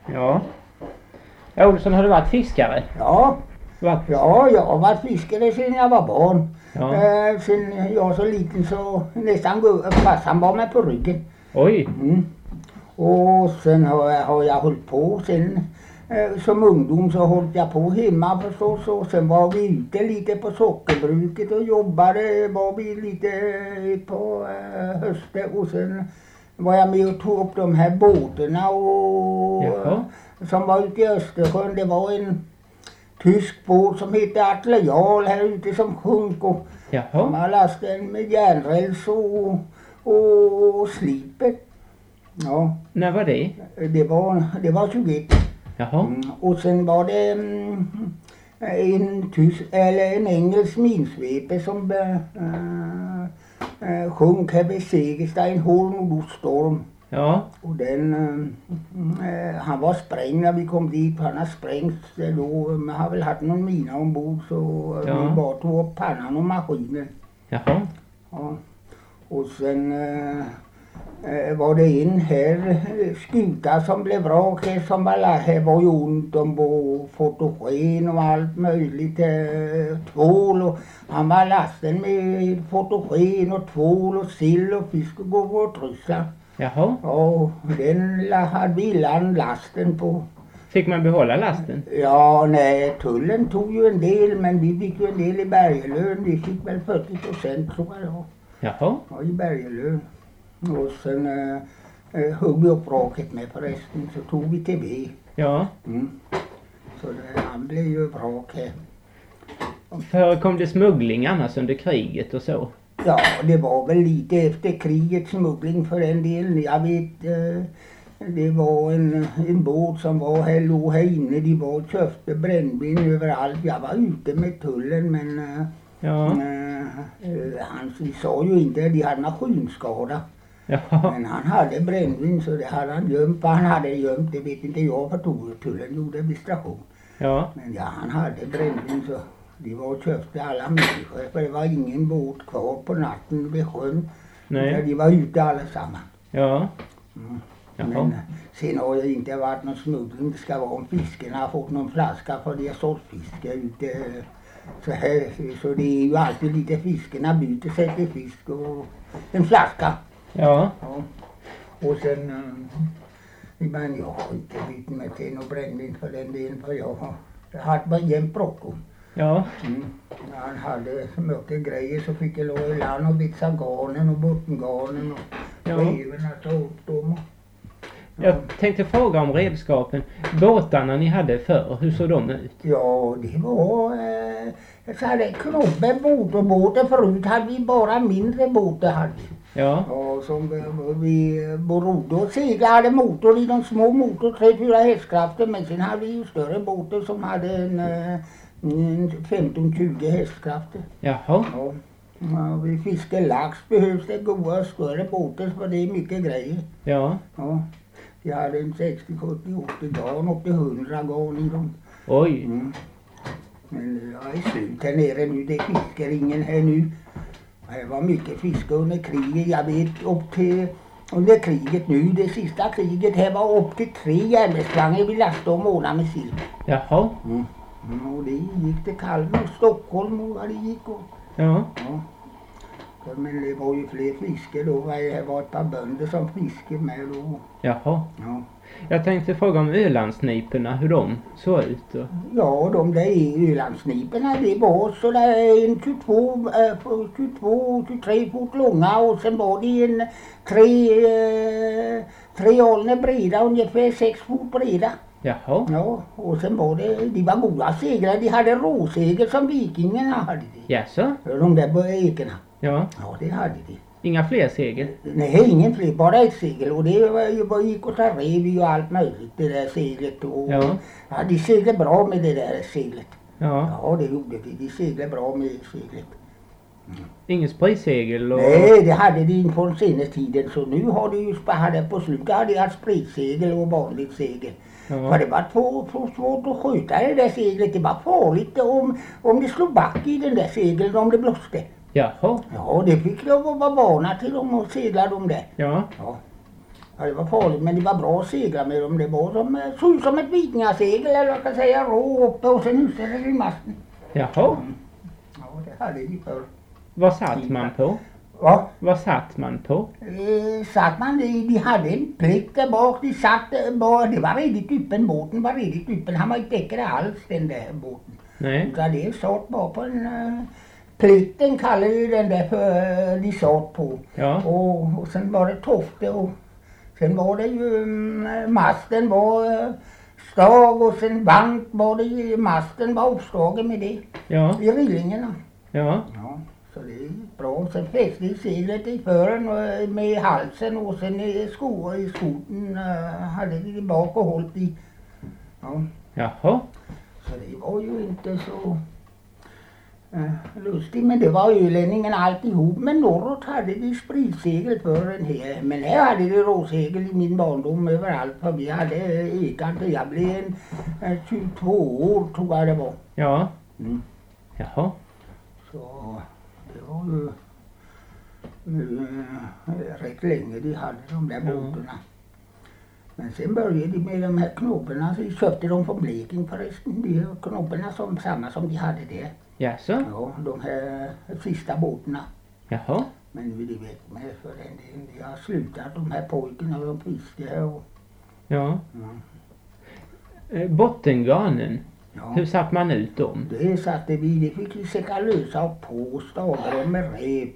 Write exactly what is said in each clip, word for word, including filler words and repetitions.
Ja. Ja, Olsson, har du varit fiskare? Ja. Varit? Ja, jag har varit fiskare sedan jag var barn. Ja. Eh, sen jag var så liten så nästan farsan var med på ryggen. Oj. Mm. Och sen har jag, har jag hållit på sen eh, som ungdom så höll jag på hemma förstås, och sen var vi ute lite på sockerbruket och jobbade, var vi lite eh, på eh, hösten, och sen var jag med och tog upp de här båtarna och Jaha. som var ute i Östersjön. Det var en tysk båt som hette Atle Jarl här ute som sjönk, och Jaha. man lastade den med järnräls och, och, och slipet. Ja, När var det? det var, det var tjugoett. Jaha. Mm. Och sen var det mm, en tysk, eller en engelsk minsvepe som äh, äh, sjönk här vid Segersta i en hård nordoststorm. Ja. Och den, äh, han var sprängd när vi kom dit. Han har sprängts då. Man har väl haft någon mina ombord, så Ja. vi bara tog upp pannan och maskinen. Jaha. Ja. Och sen äh, äh, var det en här äh, skuta som blev vrak här, som var, här var ju ont om på fotogen och allt möjligt. Äh, tvål, och han var lasten med fotogen och tvål och sill och fisk och gå på Ryssland. Jaha. Ja, den la- hade vi land lasten på. Fick man behålla lasten? Ja, nej, tullen tog ju en del, men vi fick ju en del i bergelön. Vi fick väl fyrtio procent tror jag då. Jaha. Ja, i bergelön. Och sen äh, äh, högg vi upp vraket med förresten, så tog vi till ved. Ja. Mm. Så det, han blev ju vrak här. Förekom det smuggling annars under kriget och så? Ja, det var väl lite efter kriget smuggling för en del. Jag vet, eh, det var en, en båt som var här, låg här inne. De var och köpte brännvin överallt. Jag var ute med tullen, men eh, Ja. eh, eh, han vi sa ju inte, de hade maskinskada. Jaha. Men han hade brännvin, så det hade han gömt. Vad han hade gömt, det vet inte jag, för tullen gjorde administration. Ja. Men ja, han hade brännvin, så de var och köpte alla människor, för det var ingen båt kvar på natten vid sjön. Nej. De var ute allesammans. Ja. Mm. Jaha. Men sen har det inte varit någon smuggling. Det ska vara om fiskarna har fått någon flaska, för de har sålt fisk ute. Så här, så det är ju alltid lite fiskarna byter sig till fisk och en flaska. Ja. Ja. Och sen, äh, men jag har inte bytt mig till någon brännvin för den delen, för jag har jag har haft bara jämt bråttom. Ja. Mm. När han hade så mycket grejer så fick jag lov i land och vitsa garnen och bottengarnen och Ja. veverna, ta upp dem. Jag tänkte fråga om redskapen. Båtarna ni hade förr, hur såg de ut? Ja, det var eh, så hade knobbe motorbåtar. Förut hade vi bara mindre båtar. Hade vi. Ja. Ja, som vi, vi rodde och seglade, hade motor i de små motor, tre fyra hästkrafter. Men sen hade vi ju större båtar som hade en, eh, en femton tjugo hästkrafter. Jaha. Ja. Ja, vi fiskar lax behövs det goda större båtar, för det är mycket grejer. Ja. Ja. Jag hade en sextio, sjuttio, åttio garn, upp till hundra garn i dem. Oj. Mm. Men jag är slut här nere nu, det fiskar ingen här nu. Det var mycket fiske under kriget, jag vet upp till under kriget nu, det sista kriget här var upp till tre järnvägsvagnar vi lastade om månader med sill. Jaha. Mm. Mm, och det gick till Kalmar och Stockholm och vad det gick och Ja. ja. Men det var ju fler fiskar då, det var ett par bönder som fiskade med då. Jaha. Ja. Jag tänkte fråga om Ölandsniporna, hur de såg ut. Och... Ja, de där Ölandsniporna, det var så där en tjugotvå, äh, tjugotvå, tjugotre fot långa, och sen var det en tre, äh, tre alner breda, ungefär sex fot breda. Jaha. Ja, och sen var det, de var goda seglare, de hade råsegel som vikingarna hade de. Jaså? De där ekerna. Ja. Ja, det hade de. Inga fler segel? Nej, ingen fler, bara ett segel, och det var ju bara gick och ta rev i och allt möjligt, det där seglet. Och, Ja. Ja, de seglade bra med det där seglet. Ja. Ja, det gjorde de. De seglade bra med seglet. Ingen spritsegel och... Nej, det hade de inte från senaste tiden, så nu har de ju hade på slutet hade de haft spritsegel och vanligt segel. Ja. För det var två, två svårt att skjuta det där seglet. Det var farligt om, om det slog back i den där segeln, om det blåste. Jaha. Ja, det fick lov att vara vana till dem och segla dem där. Ja. Ja. Ja, det var farligt men det var bra att segla med dem. Det var som, eh, såg ut som ett vikingasegel eller vad jag kan säga, rå uppe och sen husade det i masten. Jaha. Mm. Ja, det hade de förr. Vad satt man på? Ja, Vad satt man på? eh, satt man, de, de hade en plikt där bak, de satt eh, bak, det var redigt öppen, båten var redigt öppen, han var inte däckad alls den där båten. Nej. Utan det satt bara på en, uh, plikten kallade de den där för, uh, de satt på. Ja. Och, och sen var det tofte och sen var det ju, um, masten var uh, stag och sen bank var det ju, masten var uppslagen med det. Ja. I rillingarna. Ja. Ja, så det är bra. Sen fäste de seglet i fören och med halsen och sen i sko i skoten uh, hade de det bak och hållit i. Ja, Jaha. så det var ju inte så uh, lustigt. Men det var ölänningen alltihop. Men norrut hade de spritsegel för en här. Men här hade de råsegel i min barndom överallt. För vi hade ekat. Jag blev en uh, tjugotvå år tror jag det var. Ja. Mm. Jaha. Så det var ju nu, eh, rätt länge de hade de där Ja. båtarna. Men sen började de med de här knopparna, så köpte de från Bleking förresten. De här knopparna som samma som de hade där. Jaså? Ja, de här sista båtarna. Jaha. Men nu är de väck med för den delen. De har slutat de här pojkarna och de fiskade och Ja. ja. Eh, Bottengarnen. Ja. Hur satt man ut dem? Det satte vi, det fick vi sätta lösa och på stavar med rep,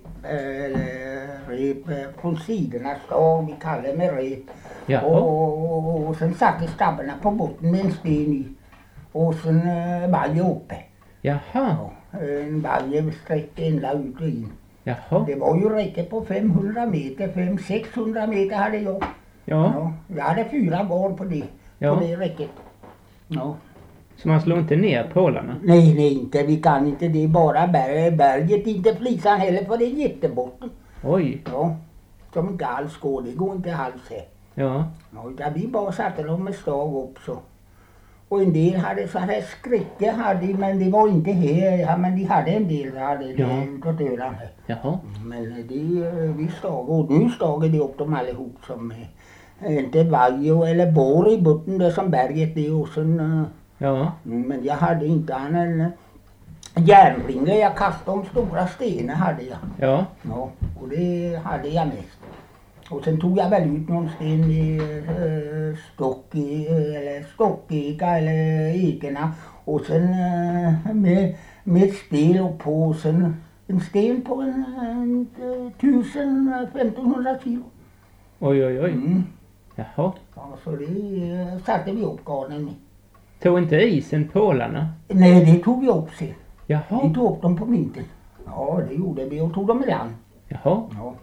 eller rep eh, från sidorna stav, vi kallar det med rep. Jaha. Och, och, och sen satte stabbarna på botten med en sten i. Och sen eh, balje uppe. Jaha. Ja, en balje sträckte ända ut och in. Jaha. Det var ju räcket på femhundra meter, fem sexhundra meter hade jag. Ja. Ja, jag hade fyra barn på det, Ja. på det räcket. Ja. Så man slår inte ner pålarna? Nej, nej inte. Vi kan inte. Det är bara berg, berget, inte flisan heller för det är jättebotten. Oj. Ja, som inte alls går. Det går inte alls här. Ja. Ja, utan vi bara satte dem med stag upp så. Och en del hade så här skräcke hade, men det var inte här. Ja, men de hade en del hade det Ja. utåt Öland här. Jaha. Men de, vi stag och nu stagar de upp dem allihop som eh, inte vajo eller bor i botten där som berget är och sen eh, Ja. men jag hade inte en eh, järnringe, jag kastade om stora stenar hade jag. Ja. Ja, och det hade jag mest. Och sen tog jag väl ut någon sten i eh, stock i, eller stockeka eller ekerna. Och sen eh, med, med ett spel och på sen en sten på en, en, en tusen, femtonhundra kilo. Oj, oj, oj. Mm. Jaha. Ja, så det eh, satte vi upp garnen med. Tog inte isen pålarna? Nej, det tog vi upp sen. Vi Jaha. tog upp dem på vintern. Ja, det gjorde vi och tog dem i land. Jaha. Ja.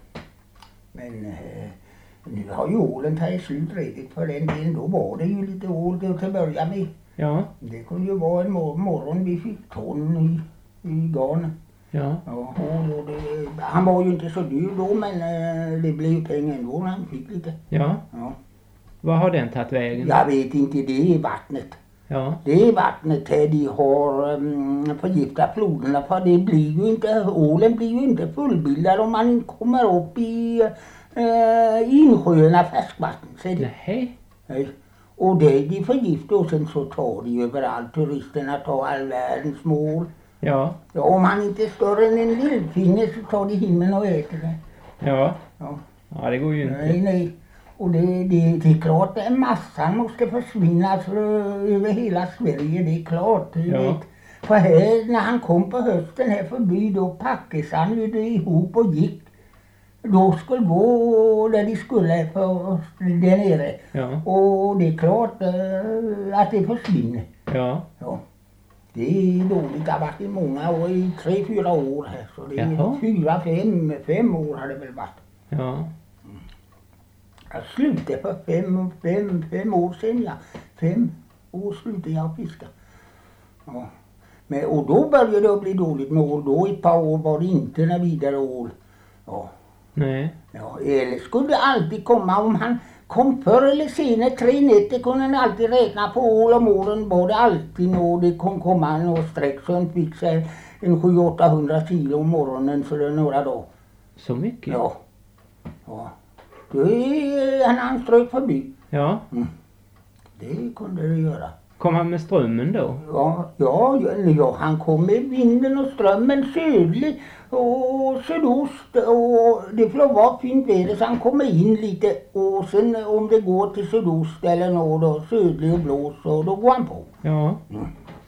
Men eh, nu har ju ålen tagit slut redigt för den delen. Då var det ju lite ål till att börja med. Ja. Det kunde ju vara en mor- morgon vi fick ton i, i garn. Ja. Ja, och, och det, han var ju inte så dyr då men eh, det blev ju pengar ändå när han fick lite. Ja. Ja. Vad har den tagit vägen? Jag vet inte, det är vattnet. Ja. Det är vattnet här de har um, förgiftat floderna för det blir ju inte, ålen blir ju inte fullbildad om man kommer upp i uh, insjöarna färskvatten. Så det, Nej. nej. Och det de förgiftar och sen så tar de överallt, turisterna tar all världens mål. Ja. Ja, om han inte är större än en lillfinger så tar de himlen och äter det. Ja. Ja. Ja, det går ju Nej, inte. nej. Och det, det, det är klart att massan måste försvinna för, över hela Sverige, det är klart. Du Ja. vet. För här, när han kom på hösten här förbi, då packades han ju det ihop och gick. Då skulle gå där de skulle för, där nere. Ja. Och det är klart eh, att det försvinner. Ja. Ja. Det är dåligt, det har varit i många år, i tre, fyra år här. Så det är Jaha. fyra, fem, fem år har det väl varit. Ja. Jag slutade för fem, fem, fem år sedan, ja. Fem år slutade jag fiska. Ja. Men, och då började det bli dåligt med ål. Då ett par år var det inte några vidare ål. Ja. Nej. Ja, eller skulle det alltid komma om han kom förr eller senare, tre nätter kunde han alltid räkna på ål om åren var det alltid nå. Det kom komma några streck så han fick sig en sju åttahundra kilo om morgonen för några dagar. Så mycket? Ja. Ja. Då är han, han strök förbi. Ja. Mm. Det kunde det göra. Kom han med strömmen då? Ja, ja, ja, han kom med vinden och strömmen sydlig och sydost och det får vara fint väder så han kommer in lite och sen om det går till sydost eller något då, sydlig och blås och då går han på. Ja. Mm.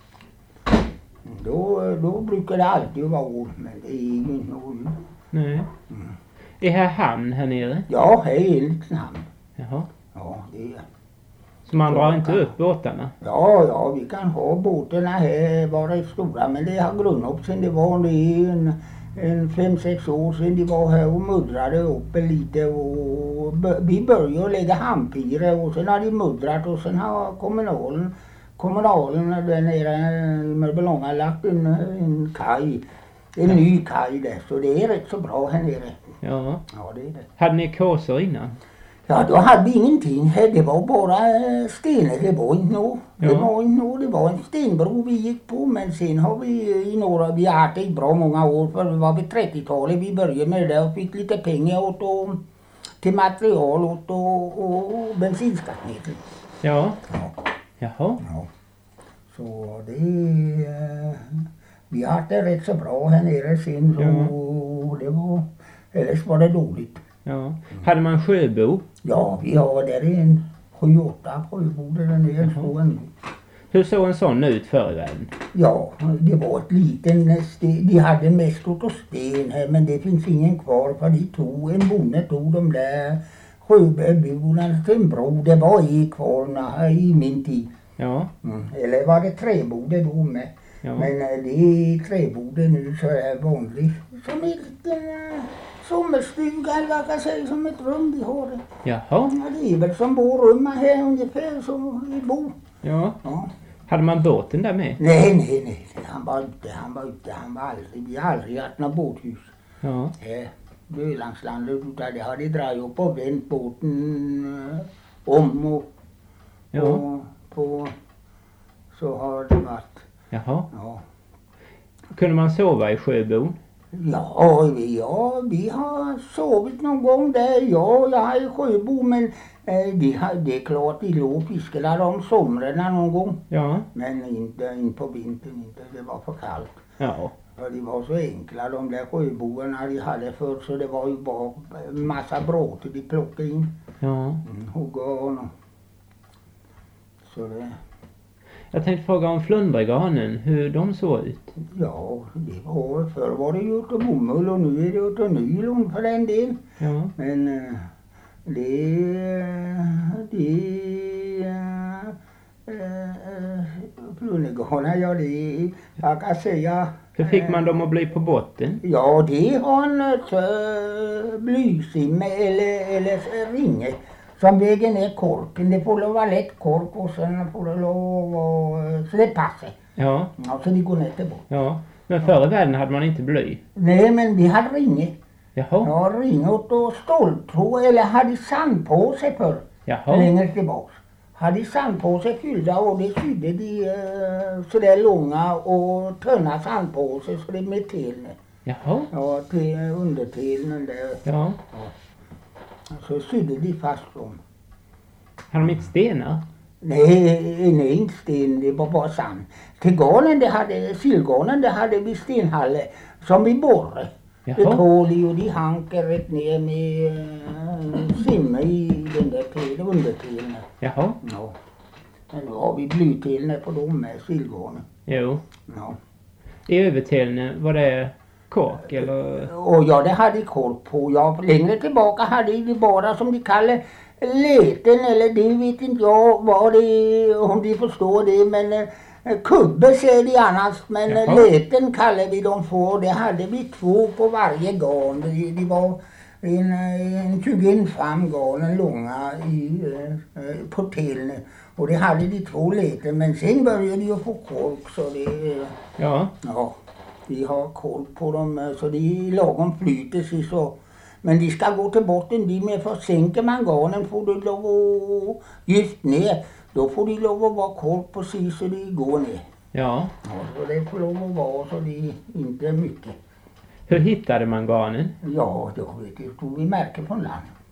Då, då brukar det alltid vara år, men det är ju inte något. Nej. Mm. Är här hamn här nere? Ja, här är en liten hamn. Jaha. Ja, det är. Så man Så drar man inte kan- upp båtarna? Ja, ja, vi kan ha båtarna här bara stora, men det har grundat sen det var det är en, en fem, sex år sedan de var här och muddrade upp lite och bö- vi började lägga hamnpirer och sen har de muddrat och sen har kommunalen, kommunalen där nere i Mörbylånga lagt en, en kaj, en ny kaj där, så det är rätt så bra här nere. Ja. Ja, det är det. Hade ni kåsor innan? Ja, då hade vi ingenting här. Det var bara eh, stenar. Det var inte något. Det Ja. var inte något. Det var en stenbro vi gick på. Men sen har vi i några, vi har haft det i bra många år. För det var vid trettiotalet vi började med det och fick lite pengar åt och, till material åt och, och bensinskattemedel. Ja. Ja. Jaha. Ja. Så det, eh, vi har haft det rätt så bra här nere sen. Så det var, ellers var det dåligt. Ja. Hade man sjöbo? Ja, vi har där en sju, åtta sjöbodar där nere. Jaha. Så en, Hur såg en sån ut förr i världen? ja, det var ett liten sten. De hade mest utav sten här, men det finns ingen kvar för de tog, en bonde tog de där sjöbodarna till en bro. Det var i kvar när- i min tid. Ja. Mm. Eller var det träbodar då med. Ja. Men eh, det är träbodar nu så är vanligt. Som en liten uh, sommarstuga eller vad jag kan säga, som ett rum vi har. Jaha. Ja, det är väl som vårrummet här ungefär så vi bor. Ja. Ja. Hade man båten där med? Nej, nej, nej. Han var ute, han var ute, han var aldrig, vi har aldrig haft något båthus. Ja. Här, Ölandslandet, utan det har de dragit upp och vänt båten eh, om och, Ja. och på, så har det varit. Jaha. Ja. Kunde man sova i sjöbon? Ja, vi, ja, vi har sovit någon gång där. Ja, jag har ju sjöbo, men eh, de har, det är klart de låg och fiskade om somrarna någon gång. Ja. Men inte in på vintern, inte. Det var för kallt. Ja. För de var så enkla de där sjöboarna de hade för så det var ju bara en massa bråte de plockade in. Ja. Mm, hugga och nå. Så det, Jag tänkte fråga om flundregarnen, hur de såg ut. ja, det var, förr var det ju utav bomull och nu är det utav nylon för den del. Ja. Men eh, det, det, äh, flundregarna, ja det, jag kan säga. Hur fick man dem att bli på botten? Ja, det har en uh, blysimme eller, eller ringe som väger ner korken. Det får lov att vara lätt kork och sen får det lov att vara så det passar. Ja. Ja, så det går ner till bort. Ja. Men förr i världen hade man inte bly. Nej, men vi hade ringe. Jaha. Ja, ringot och ståltråd eller hade sandpåse förr. Jaha. Längre tillbaks. Hade sandpåse fyllda och det sydde de uh, sådär långa och tunna sandpåse så det med telne. Jaha. Ja, till undertelen där. Ja. Så sydde de fast dem. Hade de inte stenar? Nej, nej, inte sten, det var bara sand. Till garnen, det hade, sillgarnen, det hade vi stenhalle som vi borrade. Ett Jaha. hål i och de hanker rätt ner med uh, simme i den där telen, undertelen. Jaha. Ja. Men nu har vi blytelen på dem med sillgarnen. Jo. Ja. I övertelen var det kork eller? Och ja, det hade kork på. Ja, längre tillbaka hade de bara som de kallar leten eller det vet inte jag vad det är, om de förstår det, men eh, kubbe säger de annars, men eh, Jaha. leten kallar vi dem för. Det hade vi två på varje garn. De, de var en, en tjugoen garn långa i, eh, på telen. Och det hade de två leten, men sen började de ju få kork så det, Ja. ja, vi har koll på dem eh, så de lagom flyter sig så. Men de ska gå till botten de med, för sänker man garnen får du lov att just ner. Då får de lov att vara koll på sig så de går ner. Ja. Ja, så det får lov att vara så det inte är mycket. Hur hittade man garnen? Ja, då vet du, tog vi märke från land.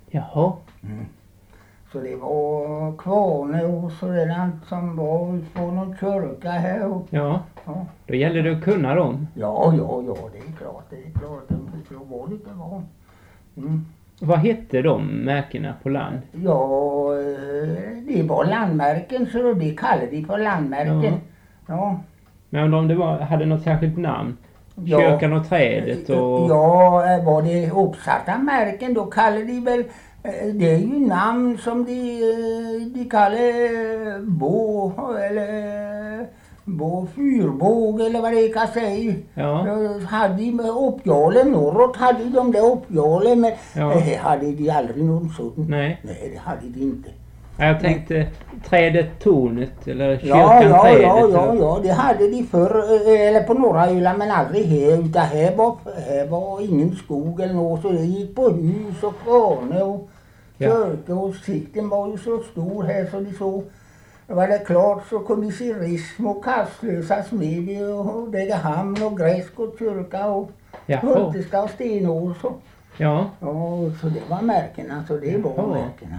Jaha. Mm. Så det var Kvarne och sådant som var ut på någon kyrka här. Och, Ja. ja. Då gäller det att kunna dem. Ja, ja, ja, det är klart, det är klart. Det får vara lite van. Mm. Vad hette de märkena på land? Ja, eh, det var landmärken så det kallade de för landmärken. Ja. Ja. Men undrar om det var, hade något särskilt namn? Ja. Kyrkan och trädet och... Ja, eh, var det uppsatta märken då kallade de väl, eh, det är ju namn som de, eh, de kallar Bo eller Bo fyrbåg eller vad det kan säga. Ja. Då hade de med uppjålen norrut hade de där uppjålen men Ja. eh, hade de aldrig någon sån. Nej. Nej, det hade de inte. Ja, jag tänkte trädet tornet eller kyrkan Ja, ja, trädet. ja, ja, eller- ja, det hade de förr, eh, eller på norra Öland men aldrig här, utan här var, här var ingen skog eller något, så det gick på hus och kvarne och Ja. kyrka och sikten var ju så stor här så de så, var det klart så kunde de se Rism och Kastlösa smedje och Degerhamn och Gräsk och kyrka och Jaha. Hultestad och Stenås och, Ja. ja, så det var märkena, så det var Jaha. märkena.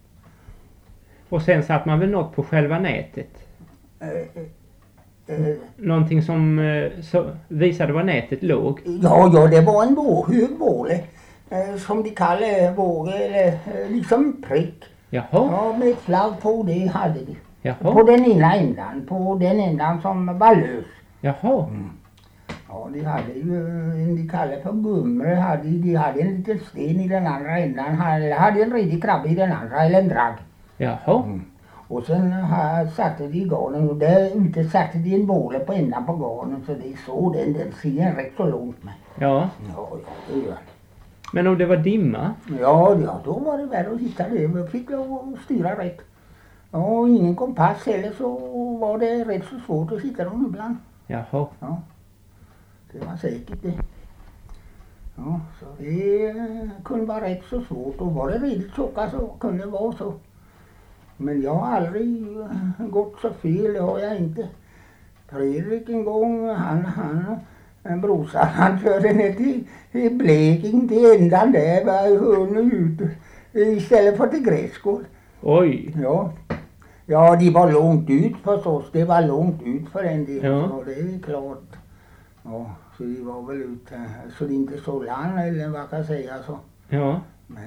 Och sen satt man väl något på själva nätet? Eh, eh, eh, Någonting som eh, så, visade var nätet låg? Ja, ja, det var en vå, hög båle. Eh, som de kallar våge, eller eh, liksom prick. Jaha. Ja, med flagg på det hade de. På Jaha. den ena ändan, på den ändan som var lös. Jaha. Ja, de hade ju en de kallar för gumre, hade, de hade en liten sten i den andra ändan, hade, hade en redig krabbe i den andra, eller en dragg. Jaha. Och sen här satte de i garnen och där ute satte de en båle på ändan på garnen så de såg den, den ser rätt så långt med. Ja. Ja, ja, det gör den. Men om det var dimma? Ja, ja, då var det värre att hitta det. Man fick lov att styra rätt. Ja, och ingen kompass heller så var det rätt så svårt att hitta dem ibland. Jaha. Ja, det var säkert det. Ja, så det eh, kunde vara rätt så svårt. Och var det riktigt tjocka så kunde det vara så. Men jag har aldrig eh, gått så fel, det har jag inte. Fredrik en gång, han, han, en brorsan, han körde ner till i Blekinge till ändan där, var hörnet ut istället för till Gräskål. Oj. Ja. Ja, de var långt ut förstås, det var långt ut för en del, Ja. och det är klart. Ja, så de var väl ute, så det inte så land eller vad kan jag säga så. Ja. Men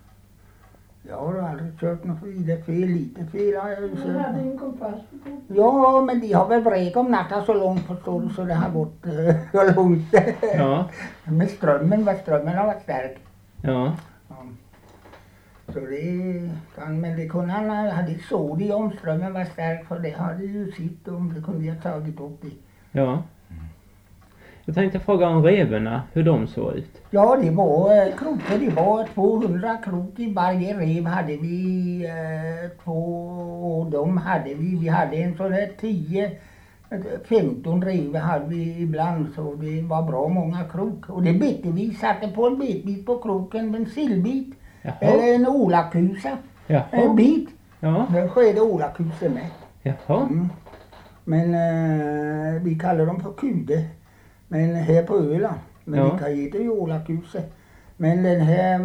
jag har aldrig kört något vidare fel, lite fel har jag ju Du kört. hade en kompass på. Ja, men de har väl vräkt om natten så långt förstår du, så det har gått eh, så långt. Ja. Med strömmen, vad strömmen har varit stark. Ja. Ja. Så det kan, men det kunde han, hade så de om strömmen var stark, för det hade ju sitt om det kunde jag tagit upp det. Ja. Jag tänkte fråga om revorna, hur de såg ut. Ja, det var eh, krokar, det var tvåhundra krok i varje rev hade vi eh, två, och de hade vi, vi hade en sån där tio, femton rev hade vi ibland, så det var bra många krok. Och det bete vi, satte på en bitbit på kroken, en sillbit, Jaha. eller en olakusa, en Jaha. bit. Ja. Där skedde olakusen med. Jaha. Mm. Men eh, vi kallar dem för kude. Men här på Öland. Men Ja. vi kan heta ju ålakuse. Men den här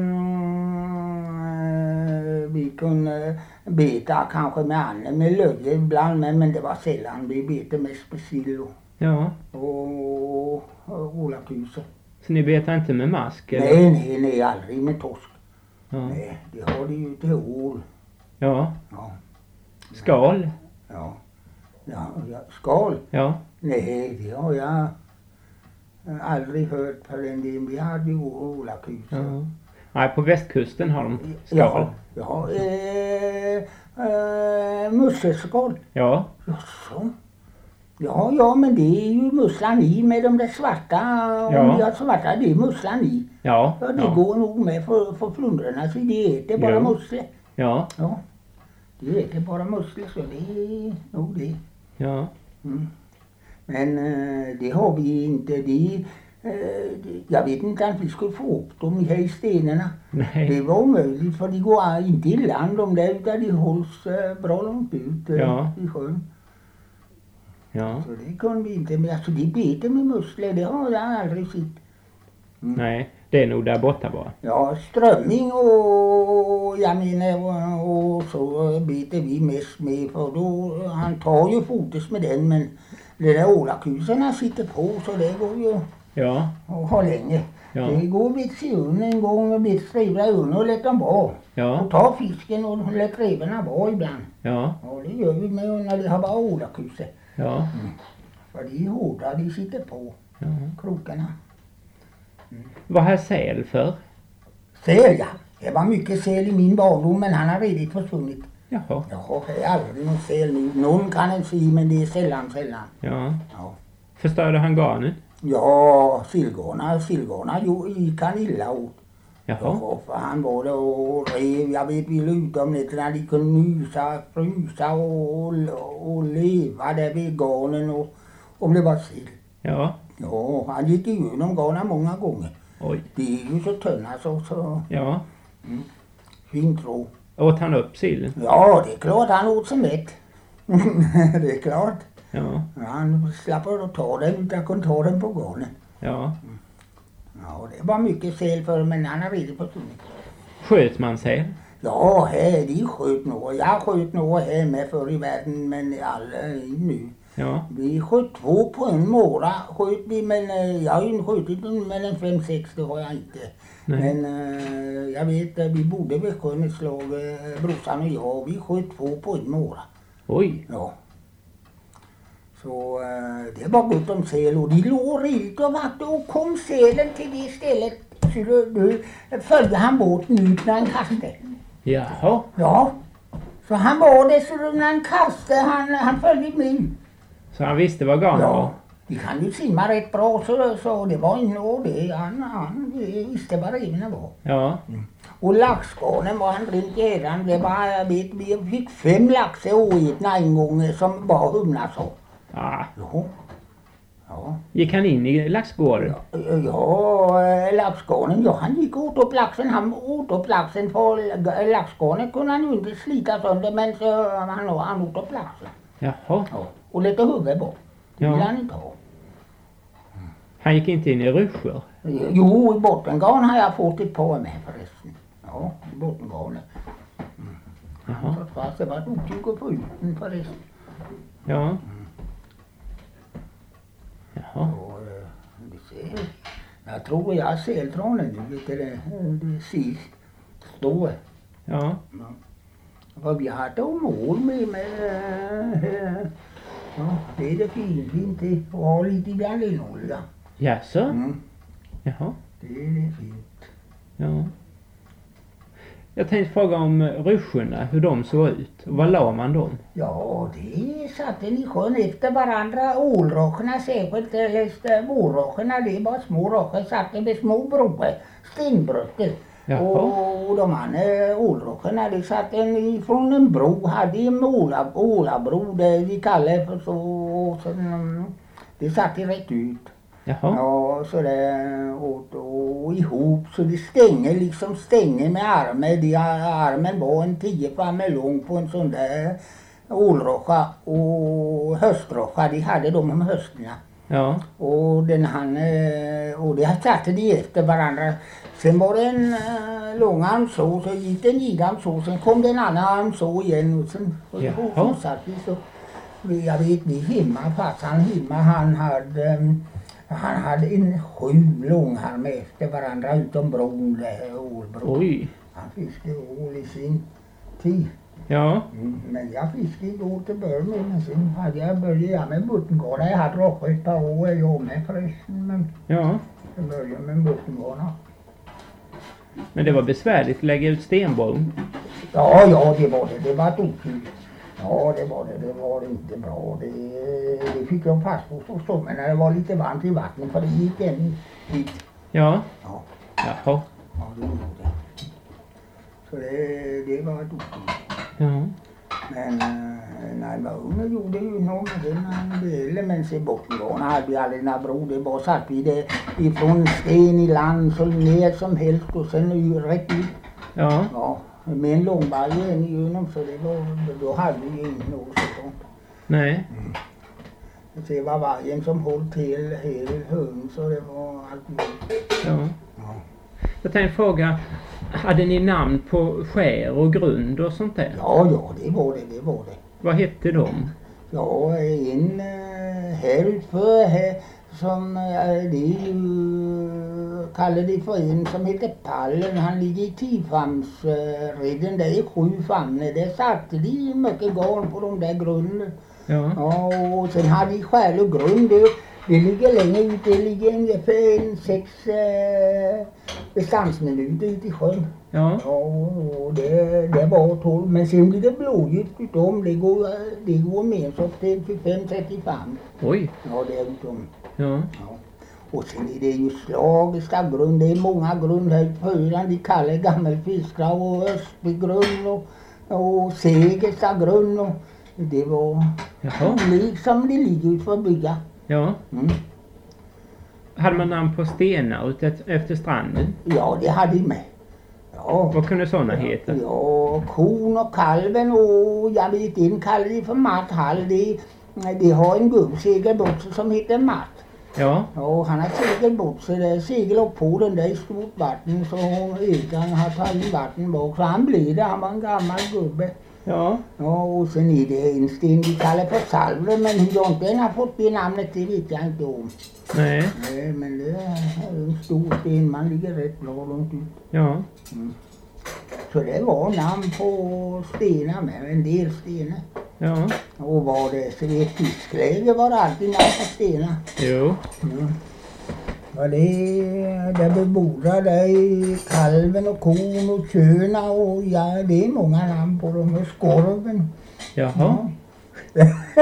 mm, vi kunde beta kanske med anden med löje ibland. Men, men det var sällan. Vi bete mest med sill och, Ja. och, och ålakuse. Så ni betar inte med mask eller? Nej, nej, nej, aldrig med torsk. Ja. Nej, det har de ju till ål. Ja. Ja, Skal? ja. Ja, ja. Skal? Ja. Nej, det har jag aldrig hört förrän det. Vi hade ju ålakuse. Ja. Nej, på västkusten har de skal. Ja, ja. Eh, eh, musselskal. Ja. Jaså? Ja, ja, men det är ju musslan i med de där svarta. Ja. Om de har svarta, det är musslan i. Ja. Ja, det Ja. går nog med för, för flundrorna, så det äter bara Jo. musslor. Ja. Ja, det äter bara musslor, så det är nog det. Ja. Mm. Men eh, det har vi inte. Det, eh, det, jag vet inte att vi skulle få upp dem här i stenarna. Nej. Det var omöjligt, för de går inte i land de där, utan de hålls eh, bra långt ut eh, Ja. i sjön. Ja. Så det kunde vi inte. Men alltså de beter med musslor, det har jag aldrig sett. Mm. Nej. Det är nog där borta bara. Ja, strömming och jag menar och, och så biter vi mest med för då, han tar ju fotis med den men det där ålakuserna sitter på så det går ju Ja. att ha länge. Ja. Det går vits i ugn en gång och vits trivla i ugn och lät dem vara. Ja. Och ta fisken och lät revorna vara ibland. Ja. Ja, det gör vi med när vi har bara ålakuser. Ja. Mm. För de är hårda, de sitter på Ja. krokarna. Vad har säl för? Säl ja, det var mycket säl i min barndom men han har redan försvunnit. Jaha. Jaha, det är aldrig någon säl nu. Någon kan en se men det är sällan, sällan. Ja. Ja, Förstörde han garnet? ja sillgarna, sillgarna jo, gick han illa åt. Jaha. Ja, för han var det och rev, jag vet vi ute om nätterna, de kunde nysa, frysa och, och, och leva där vid garnen och om det var sill. Ja. Ja, han gick igenom garna många gånger. Oj. Det är ju så tunna så, så Ja. fint tråd. Åt han upp sillen? Ja, det är klart han åt sig mätt. Det är klart. Ja. Han slapp att ta den utan kunde ta den på garnen. Ja. Ja, det var mycket säl för men han har redan försvunnit. Sköt man säl? Ja, här, de sköt nog. Jag sköt nog här med förr i världen men aldrig nu. Ja. Vi sköt två på en måra sköt vi men eh, jag har ju skjutit men en fem sex det har jag inte. Nej. Men eh, jag vet eh, vi bodde vid sjön ett slag, eh, brorsan och jag, vi sköt två på en måra. Oj. Ja. Så eh, det var gott om säl och de låg rilt och vart och kom sälen till det stället så då, då följde han båten ut när han kastade. Jaha. Ja. Så han var det så då när han kastade han, han följde med. Så han visste vad garnet var? Ja. Vi kan ju simma rätt bra så, så det var inte och det. Han, han visste vad revorna var. Ja. Och laxgarnen var han rent jädran. Det var, jag vet, vi fick fem laxar oätna en gång som bara humla så. Ah. Ja. Ja. Gick han in i laxgården? Ja, ja laxgarnen, ja han gick åt upp laxen. Han åt upp laxen för laxgarnen kunde han ju inte slita sönder men så han, han åt upp laxen. Jaha. Ja. Och lite huvud bort. Det Ja. ville han inte ha. Han gick inte in i ruscher? Jo, i bottengarn har jag fått ett par med förresten. Ja, i bottengarnet. Jaha. Så fast det var ett otyg att få ut den förresten. Ja. Jaha. Och, eh, vi ser. Jag tror jag har seltranen nu, vet du det, det sist stå. Ja. För vi hade om mål med, med eh, ja, det är det fint, fint det. Och ha lite grann linolja. Jaså? Mm, Jaha. det är det fint. Ja. Jag tänkte fråga om ruscherna, hur de såg ut. Och vad la man dem? Ja, det satte ni sjön efter varandra. Ålrockarna särskilt, eller vårrockarna, det var små rockar, satte med små broar, stenbrötter. Jaha. Och de andra ålrockarna, det satt en ifrån en bro, hade en åla, ålabro, det vi kallar för så. Och sen, mm, det satt rätt ut. Jaha. Ja, så det och, och ihop så det stänger liksom stänger med armen. De, armen var en tio framme lång på en sån där ålrocka och höstrocka. De hade de om hösterna. Ja. Och den han eh, och det satte de efter varandra. Sen var det en uh, lång arm så, så gick det en gidarm så, sen kom det en annan arm så igen och sen och Jaha. så, så satt vi så. Jag vet vi hemma, farsan hemma, han hade um, han hade en sju långarmar efter varandra utom bron, där ålbron. Oj. Han fiskade ål i sin tid. Ja. Mm, men jag fiskade inte ål till början med, men sen hade jag börjat med bottengårdar. Jag hade råkat ett par år jag med förresten, men Ja. jag började med bottengårdar. Men det var besvärligt att lägga ut stenborg. Ja, ja, det var det. Det var ett otur. Ja, det var det. Det var inte bra. Det, det fick jag fast på så sommaren när det var lite varmt i vattnet, för det gick en hit. Ja. Ja, Jaha. ja, det gjorde det. Så det, det var ett otur. Ja. Men äh, när jag var ung gjorde ju något med den delen, men se bottengården hade vi aldrig några bro. Det bara satt vi det ifrån sten i land så ner som helst och sen rätt ut. Ja. Ja, med en långbalja igenom så det var, då hade vi ju inte något sånt. Nej. Det var vargen som höll till hel höns och det var allt möjligt. Ja. Ja. Jag tänkte fråga, hade ni namn på skär och grund och sånt där? Ja, ja, det var det, det var det. Vad hette de? Ja, en eh, här utför här som eh, det är ju, kallar det för en som heter Pallen. Han ligger i Tifamsredden, uh, det är sju famner. Där satte de mycket garn på de där grunden. Ja. Ja, och sen hade de skär och grund. Det, det ligger längre ut, det ligger ungefär en sex eh, distansminuter ut i sjön. Ja. Ja, och det, det var tolv, men sen blir det blågift utom. Det går, det går mer så till tjugofem till trettiofem. Oj. Ja, det är utom. Ja. Ja. Och sen är det ju Slagesta grund, det är många grund här på Öland. De kallar Gammelfiskra och Östbygrund och, och Segersta grund. Och det var Jaha. liksom det ligger ut för att bygga. Ja. Mm. Hade man namn på stenar ute efter stranden? Ja, det hade de med. Ja. Vad kunde sådana heta? Ja, kon och kalven och jag vet en kallar det för Matt Hall. Det, det har en gubbsegelbåt som heter Matt. Ja. Ja, han har segelbåt så det seglar upp på den där i stort vatten så Egan har tagit vatten bak. Så han blev det, han var en gammal gubbe. Ja. Ja, och sen är det en sten de kallar för Salve, men hur långt den har fått det namnet det vet jag inte om. Nej. Nej, men det är en stor sten, man ligger rätt bra långt ut. Ja. Mm. Så det var namn på stenar med, en del stenar. Ja. Och var det så i ett fiskläge var det alltid namn på stenar. Jo. Mm. Ja, det där bebodda, det är kalven och kon och köna och ja, det är många namn på dem och skorven. Jaha. Ja. Ja.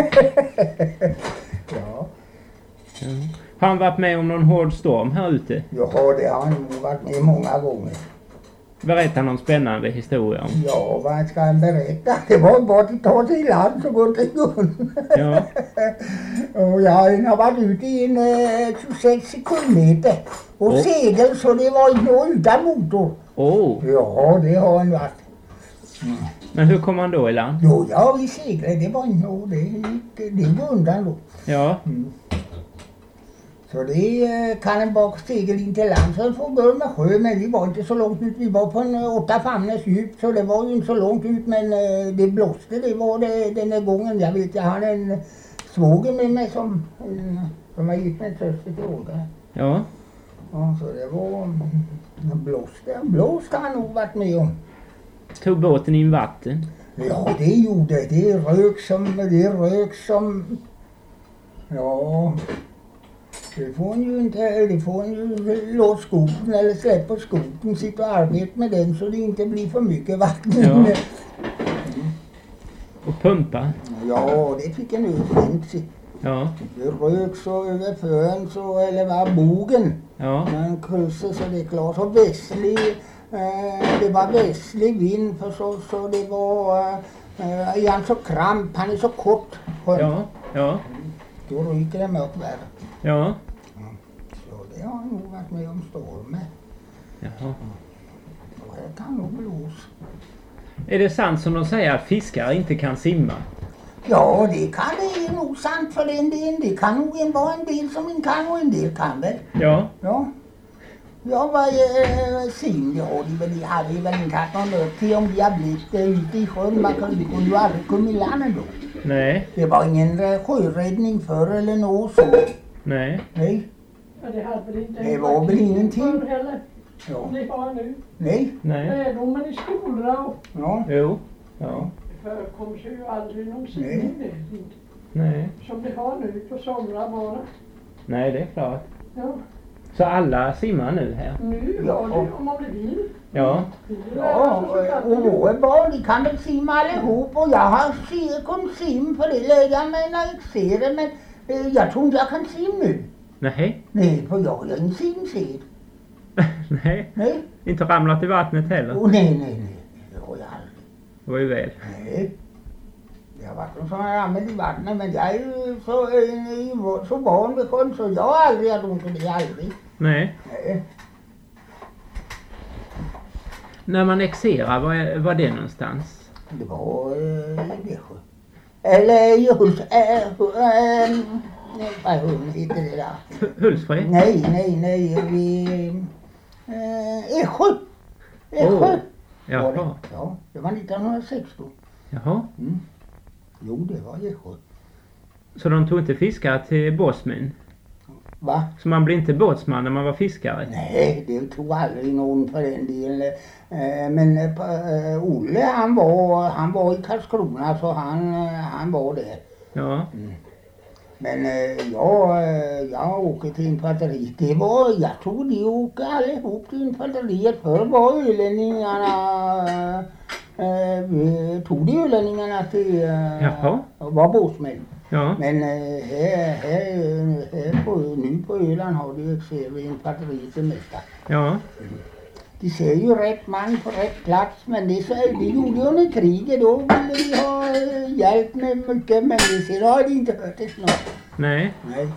Ja. Har han varit med om någon hård storm här ute? Ja, det har han nog varit med många gånger. Berätta någon spännande historia om. Ja, vad ska han berätta? Det var bara att ta sig i land så gott det går. Ja. Och jag har varit ute i en eh, tjugosex sekundmeter och Oh. segel så det var nog utan motor. Åh. Oh. Ja, det har han varit. Mm. Men hur kom han då i land? Jo, ja, vi seglade. Det var nog det. Det, det går undan då. Ja. Mm. Så det eh, kan en bak segel in till land. Så får gå med sjö, men vi var inte så långt ut. Vi var på en eh, åtta famners djup, så det var ju inte så långt ut. Men eh, det blåste, det var det den där gången. Jag vet, jag har en svåger med mig som, en, som har gitt mig tröst till Olga. Ja. Ja, så det var, det blåste. Blåste han nog varit med om. Tog båten in vatten? Ja, det gjorde det. Rök som, det rök som, ja, det får en ju inte, det får en ju låt skoten eller släpp på skoten, sitta och arbeta med den så det inte blir för mycket vatten. Ja. Och pumpa? Ja, det fick en överfint sig. Ja. Det rök så över fön så, eller var bogen. Ja. Men kryssade så det är klart. Och västlig, eh, det var västlig vind för så, så det var, eh, är han så kramp, han är så kort. Ja. Ja. Då ryker det mörkt värre. Ja. Så det har nog varit med om stormen. Jaha. Och det kan nog blåsa. Är det sant som de säger att fiskare inte kan simma? Ja, det kan det är nog sant för en del. Det kan nog en vara en del som en kan och en del kan väl. Ja. Ja. Ja, vad är sim? Ja, det väl, hade väl inte haft någon upp till om de har blivit uh, ute i sjön. Man kunde ju aldrig komma i land ändå. Nej. Det var ingen uh, sjöräddning förr eller något så. Nej. Nej. Ja, det hade väl inte Det var väl ingenting. förr heller, Ja. som det har nu. Nej. Nej. Lärdomen i skolorna och Ja. Jo. Ja. det förekom sig ju aldrig någon Nej. simning det, inte. Nej. Som det har nu på somrar bara. Nej, det är klart. Ja, Så alla simmar nu här? nu Ja. har det, om man vill. Ja. Vill du Ja, lära sig så kan och du. våra barn de kan väl simma allihop och jag har se- kom sim för det lägger jag mig när jag ser det men eh, jag tror inte jag kan simma nu. Nej. Nej, för jag är en simsed. Nej. Nej. Inte ramlat i vattnet heller? Och nej, nej, nej. Det har jag aldrig. Det var ju väl. Nej. Jag har varit en sån här använd i vattnet men jag är ju så, eh, så van vid sjön så jag har aldrig haft ont i det, aldrig. Nej. Nej. När man exerar, var är var det någonstans? Det var eh, i Växjö. Eller i Huls... Äh, äh, vad heter det där? H- Hultsfred? Nej, nej, nej. Vi, Eh, Eksjö. Eksjö. Åh, var det. Jaha. Ja, det var nittonhundrasexton. Jaha. Mm. Jo, det var Eksjö. Så de tog inte fiskare till Båsmyn? Va? Så man blir inte båtsman när man var fiskare? Nej, det tog aldrig någon för den delen. Eh, Men eh, Olle han var, han var i Karlskrona så han, eh, han var där. Ja. Men eh, jag, eh, jag åker till infanteriet. Det var, jag tror de åker allihop till infanteriet. Förr var ölänningarna, eh, vi tog de ölänningarna till, eh, Jaha. var båtsmän. Ja. Men eh, här, här, här på, nu på Öland har de ser vi infanteriet det mesta. Ja. De ser ju rätt man på rätt plats, men det, så, det gjorde ju under kriget. Då ville de ha eh, hjälp med mycket, men det ser har de inte hört det snart. Nej. Nej.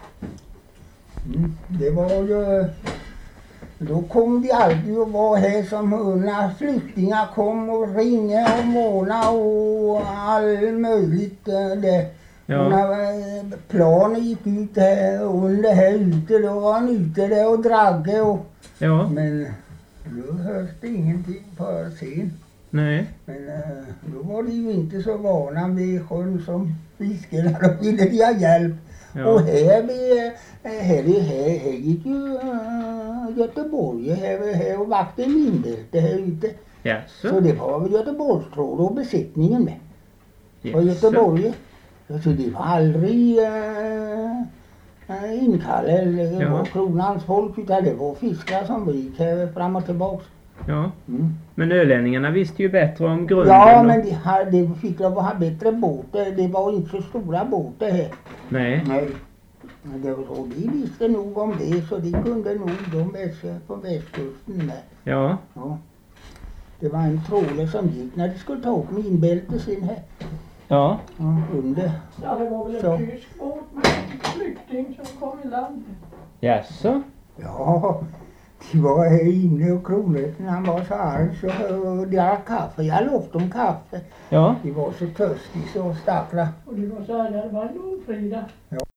Mm, det var ju... Då kom de alltid och var här som när flyktingar kom och ringa och måna och all möjligt eh, det. Ja. Och när eh, planen gick ut här under här ute, då var han ute där och dragge och... Ja. Men då hörs det ingenting på sen. Nej. Men eh, då var de ju inte så vana vid sjön som fiskarna. Då ville de ha hjälp. Ja. Och här, vid, eh, här, här, här gick ju uh, Göteborg här, här och vakte minbälte här ute. Så Jaså? det var väl Göteborgstråd och besättningen med. På Jaså? Göteborg. Så det var aldrig uh, uh, inkallade eller Ja. var kronans folk utan det var fiskare som gick här fram och tillbaks. Ja. Mm. Men ölänningarna visste ju bättre om grunden. Ja, och- men de, hade, de fick lov att ha bättre båtar. Det var inte så stora båtar här. Nej. Nej. Men det var så, de visste nog om det så de kunde nog de väst, på västkusten med. Ja. Ja. Det var en tråle som gick när de skulle ta upp minbältet sin här. Ja. Ja, under. Ja, det var väl Så. en tysk båt med en flykting som kom i land. Jaså? Ja, de var här inne och kronrätten han var så arg så och drack kaffe. Jag lovade dem kaffe. Ja. De var så törstiga så stackra. Och det var så här, det var en långfrida.